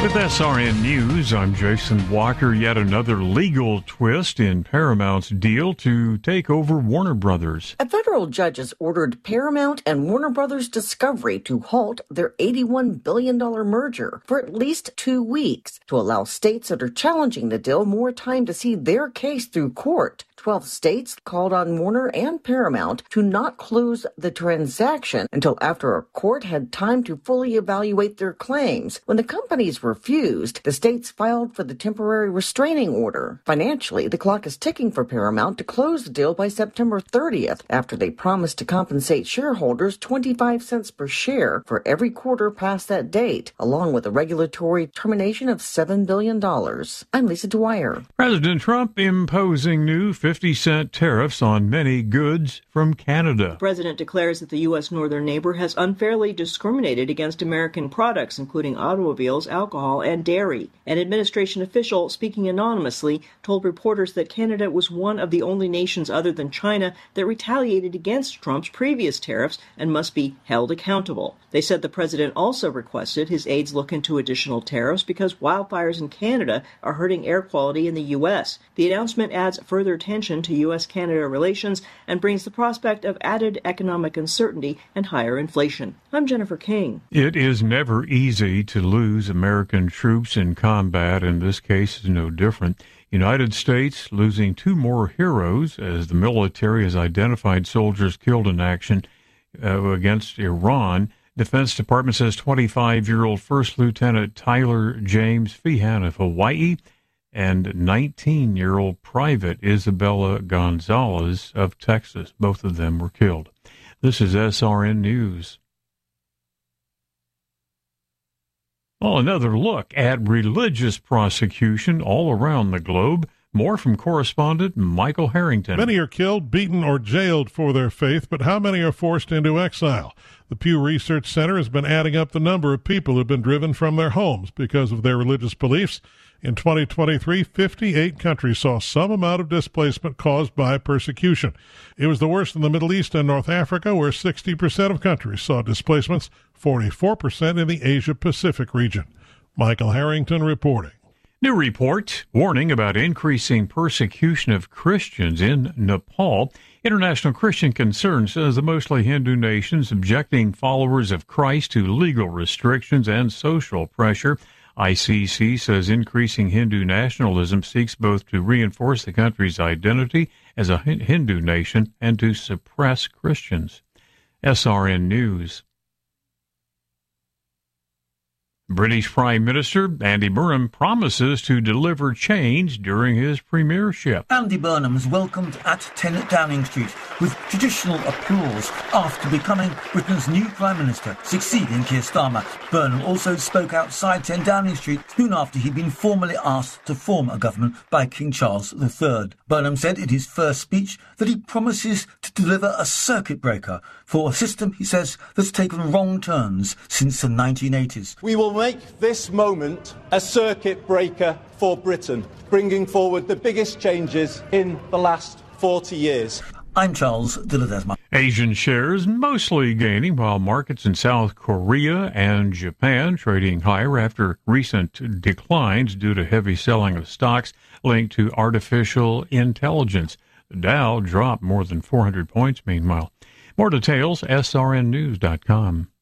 With SRN News, I'm Jason Walker. Yet another legal twist in Paramount's deal to take over Warner Brothers. A federal judge has ordered Paramount and Warner Brothers Discovery to halt their $81 billion merger for at least 2 weeks to allow states that are challenging the deal more time to see their case through court. 12 states called on Warner and Paramount to not close the transaction until after a court had time to fully evaluate their claims. When the companies refused, the states filed for the temporary restraining order. Financially, the clock is ticking for Paramount to close the deal by September 30th, after they promised to compensate shareholders 25 cents per share for every quarter past that date, along with a regulatory termination of $7 billion. I'm Lisa Dwyer. President Trump imposing new 50-cent tariffs on many goods from Canada. The president declares that the U.S. northern neighbor has unfairly discriminated against American products, including automobiles, alcohol, and dairy. An administration official, speaking anonymously, told reporters that Canada was one of the only nations other than China that retaliated against Trump's previous tariffs and must be held accountable. They said the president also requested his aides look into additional tariffs because wildfires in Canada are hurting air quality in the U.S. The announcement adds further attention to U.S.-Canada relations and brings the prospect of added economic uncertainty and higher inflation. I'm Jennifer King. It is never easy to lose American troops in combat, and this case is no different. United States losing 2 more heroes as the military has identified soldiers killed in action against Iran. Defense Department says 25-year-old First Lieutenant Tyler James Feehan of Hawaii and 19-year-old Private Isabella Gonzalez of Texas. Both of them were killed. This is SRN News. Well, another look at religious prosecution all around the globe. More from correspondent Michael Harrington. Many are killed, beaten, or jailed for their faith, but how many are forced into exile? The Pew Research Center has been adding up the number of people who have been driven from their homes because of their religious beliefs. In 2023, 58 countries saw some amount of displacement caused by persecution. It was the worst in the Middle East and North Africa, where 60% of countries saw displacements, 44% in the Asia-Pacific region. Michael Harrington reporting. New report warning about increasing persecution of Christians in Nepal. International Christian Concern says the mostly Hindu nation subjecting followers of Christ to legal restrictions and social pressure. ICC says increasing Hindu nationalism seeks both to reinforce the country's identity as a Hindu nation and to suppress Christians. SRN News. British Prime Minister Andy Burnham promises to deliver change during his premiership. Andy Burnham is welcomed at 10 Downing Street with traditional applause after becoming Britain's new Prime Minister, succeeding Keir Starmer. Burnham also spoke outside 10 Downing Street soon after he'd been formally asked to form a government by King Charles III. Burnham said in his first speech that he promises to deliver a circuit breaker for a system, he says, that's taken wrong turns since the 1980s. We will make this moment a circuit breaker for Britain, bringing forward the biggest changes in the last 40 years. I'm Charles de Ledesma. Asian shares mostly gaining, while markets in South Korea and Japan trading higher after recent declines due to heavy selling of stocks linked to artificial intelligence. The Dow dropped more than 400 points, meanwhile. More details, srnnews.com.